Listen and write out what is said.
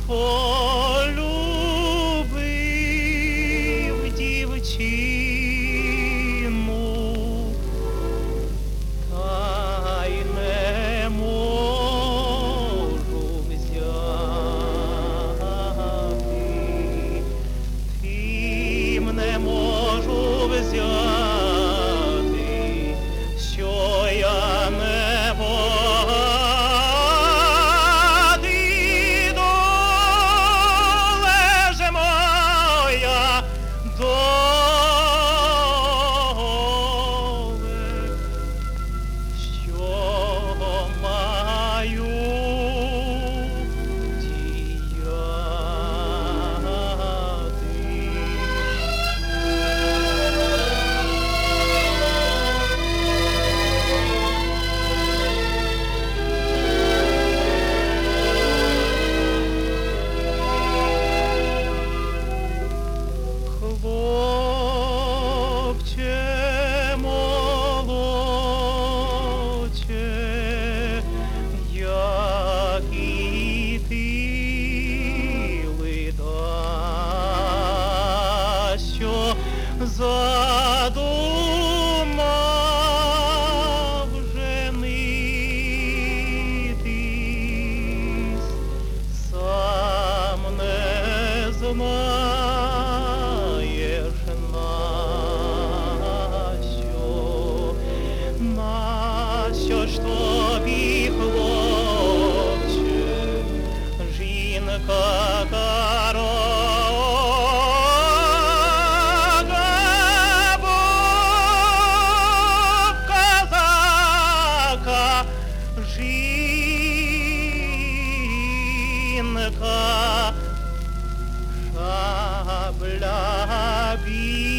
полюбив дівчину, та й не можу взяти, тим не можу взяти, що я не Хлопче молодче, як і ти, лида, що задумав женитись, сам не знаєш, нащо ж тобі, хлопче, жінка дорога, бо козака жінка, шабля